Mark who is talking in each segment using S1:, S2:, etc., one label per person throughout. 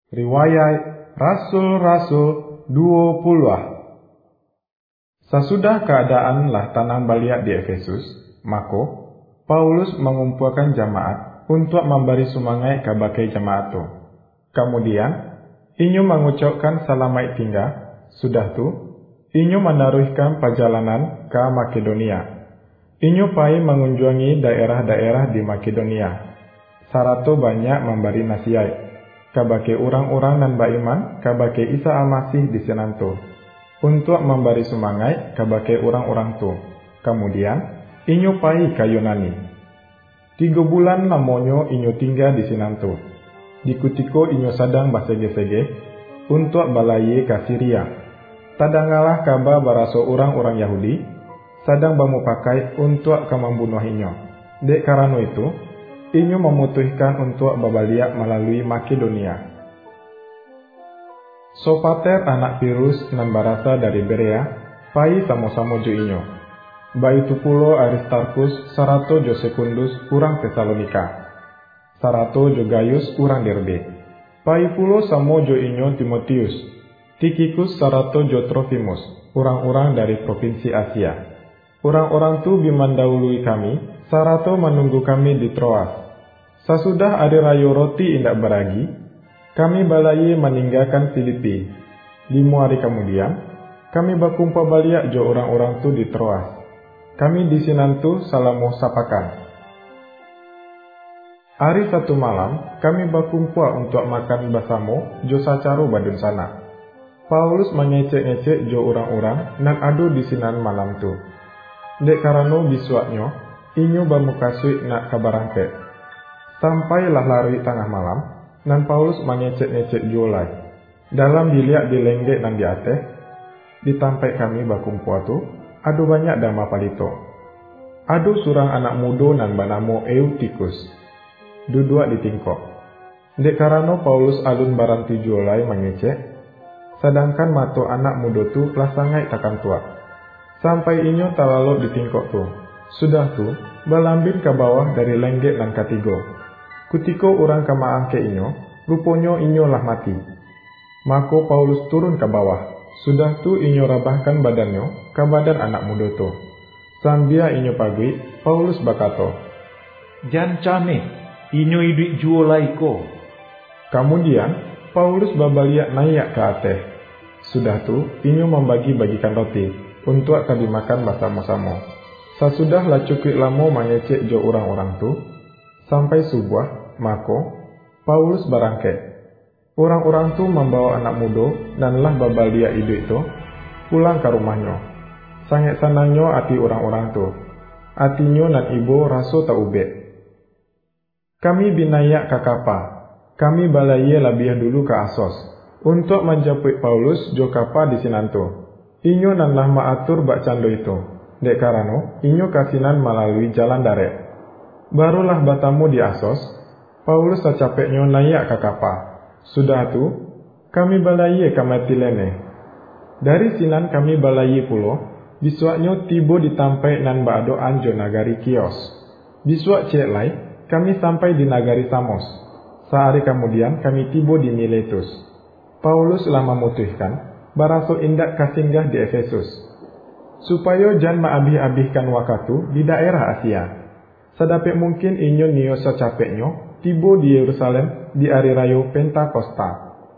S1: Riwayat Rasul-Rasul 20. Sesudah keadaan lah tanang baliak di Efesus, maka Paulus mengumpulkan jemaat untuk memberi sumangai kebagai jemaat tu. Kemudian, inyo mengucapkan selamat tinggal. Sudah tu, inyo menaruhkan perjalanan ke Makedonia. Inyo pai mengunjungi daerah-daerah di Makedonia. Saratu banyak memberi nasihat kebagai orang-orang nan beriman kebagai Isa Al-Masih di senantu, untuk memberi sumangai kebagai orang-orang tu. Kemudian, inyo pai ke Yunani. 3 bulan lamonyo inyo tinggal di senantu. Di kutiko inyo sedang basege-sege untuk balai ke Syria. Tadangalah kabar baraso orang-orang Yahudi sedang pakai untuk membunuh inyo. Dek karena itu, inyo memutuskan untuk berbalik melalui Makedonia. Sopater anak Pirus nan barasa dari Berea, pai sama-sama jo inyo. Baitu pulo Aristarkus, sarato jo Sekundus urang Tesalonika. Sarato jo Gaius urang Derbe. Pai pulo samo jo inyo Timotius. Tikikus sarato jo Trofimus, orang-orang dari provinsi Asia. Orang-orang tu bimandahului kami, sarato menunggu kami di Troas. Sesudah hari raya roti indak beragi, kami balai meninggalkan Filipi. 5 hari kemudian, kami berkumpul balik jo orang-orang tu di Troas. Kami di sinantu salamu sapakan. Hari satu malam, kami berkumpul untuk makan bersama jo sacaru badun sana. Paulus mengecek-ngecek jo orang-orang nan adu di sinan malam tu. Dek karena bisuaknya, inyo bamukasui nak kabarangke. Sampailah lari tengah malam, nan Paulus mengecek-ngecek jolai. Dalam dilihat di lenggek dan di ateh, ditampai kami bakumpul tu, adu banyak dama palito. Adu surang anak muda nan banamo Eutikus. Duduk di tingkok. Dek karena Paulus alun baranti jolai mengecek, sedangkan mato anak muda tu pelasangai takkan tua. Sampai inyo talalok di tingkok tu. Sudah tu, balambin ke bawah dari lenggek dan katigo. Kutiko orang kamaang ke inyo, ruponyo inyo lah mati. Maka Paulus turun ke bawah. Sudah tu inyo rabahkan badannya ke badan anak muda tu. Sambil inyo pagi, Paulus berkata,
S2: "Jan cane, inyo iduik juolai ko."
S1: Kemudian, Paulus babaliak naik ke ateh. Sudah tu, inyo membagi-bagikan roti untuk kami makan bersama-sama. Sesudahlah cukup lama mengecek jo orang-orang tu, sampai subuh, maka Paulus berangkat. Orang-orang tu membawa anak muda dan lah babalia idu itu pulang ke rumahnya. Sangat senangnya hati orang-orang tu. Hatinya dan ibu rasa tak ubek. Kami binayak ke kapal. Kami balai lebih dulu ke Asos untuk menjemput Paulus jo kapal di sinantu. Inyo nan lah maatur bak cando itu. Dek karano, inyo kasinan melalui jalan darat. Barulah batamu di Asos, Paulus secapeknya naik ke kapal. Sudah tu, kami balai ke Mitilene. Dari sinan kami balai pulo, bisuaknya tiba ditampai nan baadoan jo nagari Kios. Bisuak cek lai, kami sampai di nagari Samos. Sehari kemudian kami tiba di Miletus. Paulus lah memutuskan, baraso indak kasinggah di Efesus, supaya jan maabih-abihkan wakatu di daerah Asia. Sedapet mungkin inyo nio secapeknya tiba di Yerusalem di hari raya Pentakosta.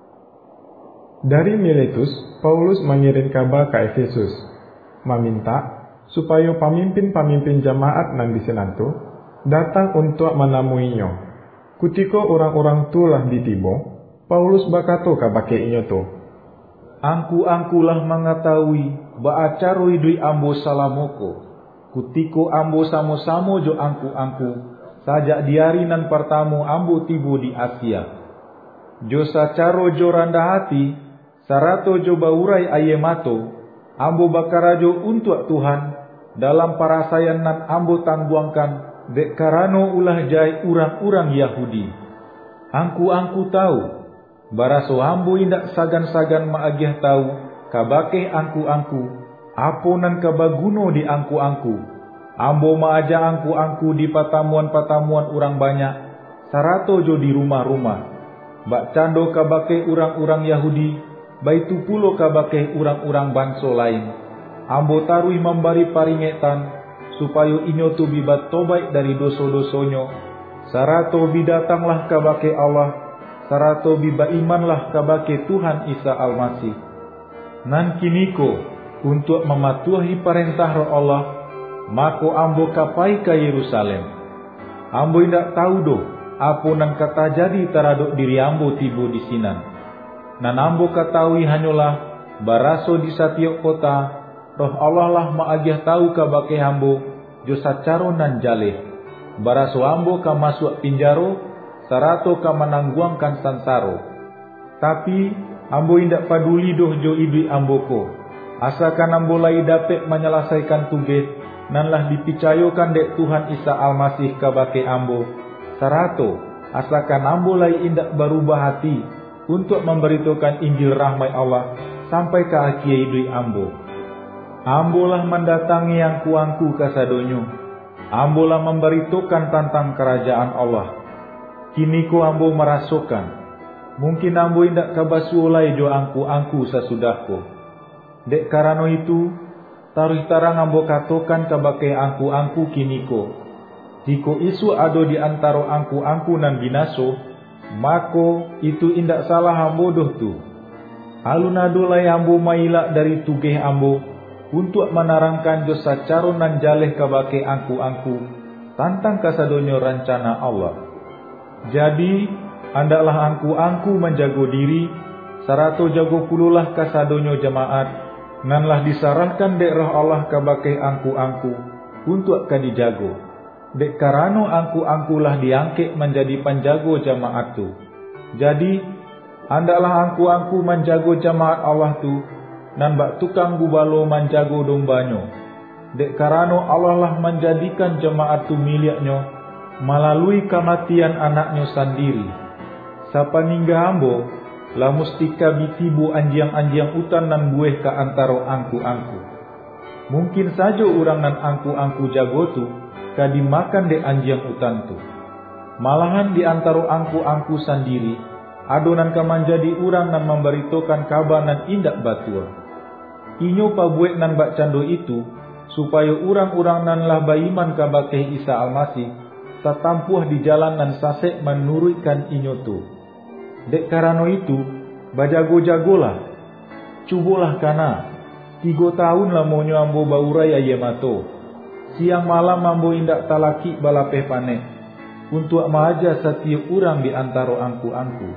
S1: Dari Miletus, Paulus mengirim kabar ke Efesus, meminta supaya pemimpin-pemimpin jemaat nan di senantu datang untuk menemuinya. Kutiko orang-orang tu lah ditiba, Paulus berkata kabake inyo tu,
S2: "Angku lah mengetahui baacaru idui ambo salamoko. Kutiko ambo samo-samo jo angku, sajak diari nan pertamo ambo tibo di Asia. Jo sacaro jo randa hati, sarato jo baurai ayemato, ambo bakarajo untuk Tuhan, dalam parasayan nan ambo tangguangkan, dek karano ulah jai urang-urang Yahudi. Angku tahu, baraso ambo indak sagan-sagan maagiah tahu, kabake angku, aponan kabaguno di angku. Ambo maaja angku di patamuan-patamuan urang banyak, sarato jo di rumah-rumah. bak cando kabake urang-urang Yahudi, baitu pulo kabake urang-urang bangsa lain. Ambo tarui membari paringetan, supaya inyo tu bibat tobat dari dosa-dosonyo, sarato bidatanglah kabake Allah, sarato biba imanlah kabake Tuhan Isa Almasih. Nan kiniko, untuk mematuhi perintah Roh Allah, mako ambo kapai ke Yerusalem. Ambo indak tahu doh, apa nan kata jadi taraduk diri ambo tibo di sinan. Nan ambo kataui hanyalah, baraso di satiap kota, Roh Allah lah maagiah tahu kabake ambo, jo sacaro nan jaleh. Baraso ambo ka masuk pinjaro, sarato ka menangguangkan sansaro. Tapi ambo indak paduli doh jo idui ambo ko. Asalkan ambo lai dapat menyelesaikan tugas, nanlah dipicayokan dek Tuhan Isa Almasih kabake ambo. Sarato, asalkan ambo lai indak berubah hati untuk memberitakan Injil rahmat Allah sampai ke akhir hidup ambo. Ambolah mendatangi angku-angku kasadonyo. Ambolah memberitakan tentang kerajaan Allah. Kini ko ambo merasakan, mungkin ambo indak kabasuolai jo angku-angku sasudahko. Dek karano itu, taruh tarang ambo katokan kabake angku-angku kini ko. Jiko isu ado di antara angku-angku nan binaso, mako itu indak salah ambo doh tu. Alun ado lai ambo mailak dari tugeh ambo, untuk menerangkan dosa caro nan jaleh kabake angku-angku tentang kasadonyo rencana Allah. Jadi, andaklah angku-angku menjago diri, sarato jago pululah kasadonyo jemaat, nanlah disarahkan dek Roh Allah kabake angku-angku untuk kadijago. Dek karano angku-angkulah diangkit menjadi penjago jemaat tu. Jadi, andaklah angku-angku menjago jemaat Allah tu, nan bak tukang gubalo menjago dombanyo. Dek karano Allah lah menjadikan jemaat tu miliknyo melalui kematian anaknyo sendiri. Sapa ningga ambo lah mustika bitibu anjiang-anjiang utan nan bueh ka antaro angku-angku. Mungkin saja orang nan angku-angku jago tu kadimakan dek anjiang utan tu. Malahan di antaro angku-angku sendiri adonan ka menjadi orang nan memberitakan kabar nan indak batua. Inyo pabuek nan bak cando itu, supaya orang-orang nan lah baiman kabake Isa Almasih, satampuh di jalan nan sasek menurutkan inyo tu. Dek karano itu, bajago-jagolah, cubolah kana, 3 tahun lamonyo ambo baurai ayemato, siang malam ambo indak talaki balapeh panek, untuk maaja setiap orang di antara angku-angku.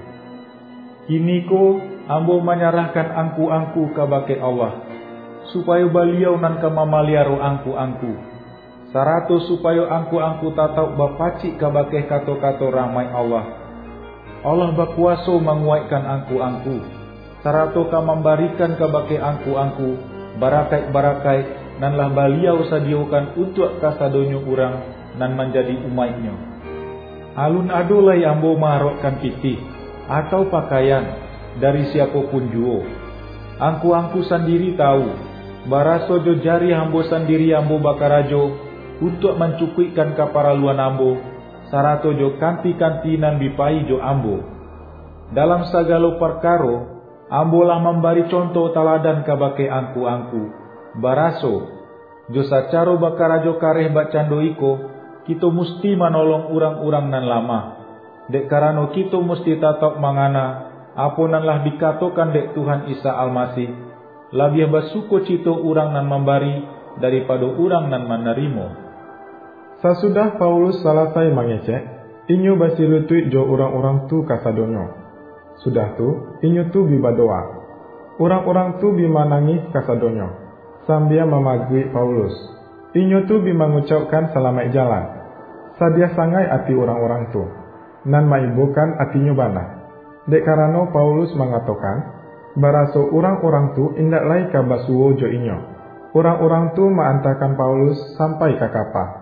S2: Kini ko, ambo menyerahkan angku-angku kabake Allah, supaya beliau nan kamamaliaro angku-angku, sarato supaya angku-angku tatau bapacik kabake kato-kato ramai Allah. Allah berkuasa menguatkan angku-angku, sarato kamambarikan kabake angku-angku barakai-barakai nanlah beliau sadiakan untuk kasadonyo urang nan menjadi umatnya. Alun adolai ambo marokkan pitih atau pakaian dari siapapun juo. Angku-angku sendiri tahu, baraso jo jari ambo sendiri ambo bakarajo untuk mencukupkan kaparaluan ambo, sarato jo kanti-kanti nan bipai jo ambo. Dalam sagalo perkaro, ambo lah memberi contoh teladan kabake angku-angku, baraso jo sacaro bakarajo kareh bacando iko, kita musti menolong urang-urang nan lama. Dek karano kita musti tatap mangana, apa nan lah dikatakan dek Tuhan Isa Almasih, labih basuko cito urang nan membari daripada urang nan menerimo.
S1: Sasudah Paulus selesai mengecek, inyo basilutui jo orang-orang tu kasadonyo. Sudah tu, inyo tu bibadoa. Orang-orang tu bimanangis kasadonyo, sambil memagui Paulus. Inyo tu bimangucapkan selamat jalan. Sadia sangai ati orang-orang tu, nan maibukan atinyo bana. Dek karano Paulus mengatakan, baraso orang-orang tu indak lai kabasuo jo inyo. Orang-orang tu maantakan Paulus sampai ke kapal.